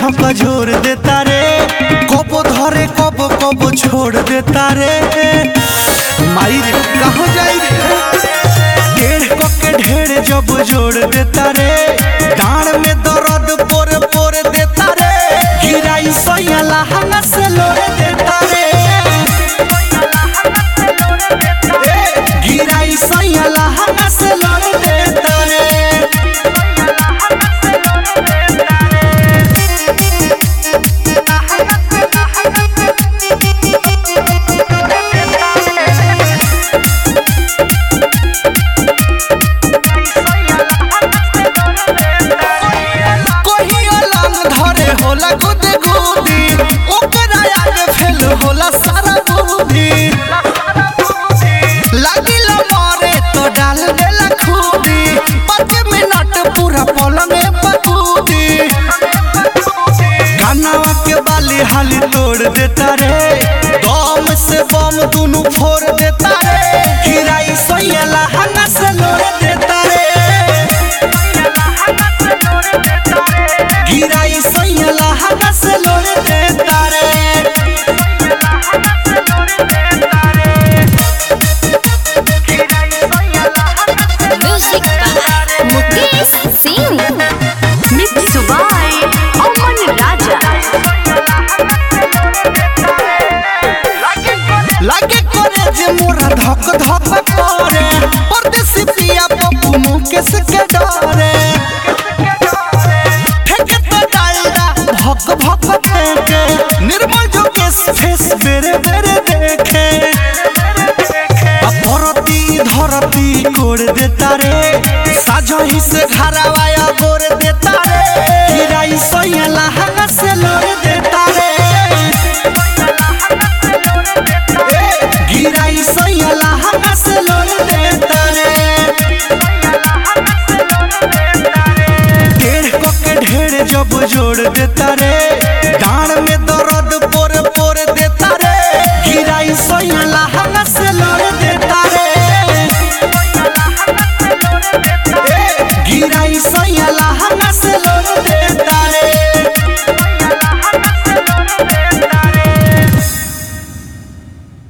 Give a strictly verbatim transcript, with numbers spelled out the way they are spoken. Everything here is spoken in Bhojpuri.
झका झोर देता रे, कब धरे कब कब छोड़ देता रे। माई रे कहाँ जाई रे, टेढ़ के ढेर जब जोड़ देता रे, डांड में दर्द पोर पोर देता रे, गिराई सोया लहंगा से लोड़ देता रे, गिराई सोया लहंगा से लोड़ देता रे। होला गुद गुदी ओकरा आगे फेल होला सारा बुद्धि, लागिल मारे तो डाल देला खूदी, पाँच मिनट पूरा पलंग पकूदी, कानवा के बाली हाली तोड़ देता रे, दम से बम दोनों फोड़ देता रे, गिराई सोया लहंगा से लोड़ देता रे, गिराई सोया लहंगा से लोड़ देता रे। Music by Mukesh Singh, mix by Aman Raja. लागे करे जे मोरा धक धक करे, परदेसी पिया पप्पू मुकेश के डरे, भक भक फेंके निर्मल जो केस फेस बेरे बेरे देखे, परती धरती कोड़ देता रे, साजही से घरवाया गोर देता रे, गिराई सोया लहंगा से लोड़ देता रे, गिराई सोया लहंगा से लोड़ देता रे, टेढ़ के ढेर जब जोड़ देता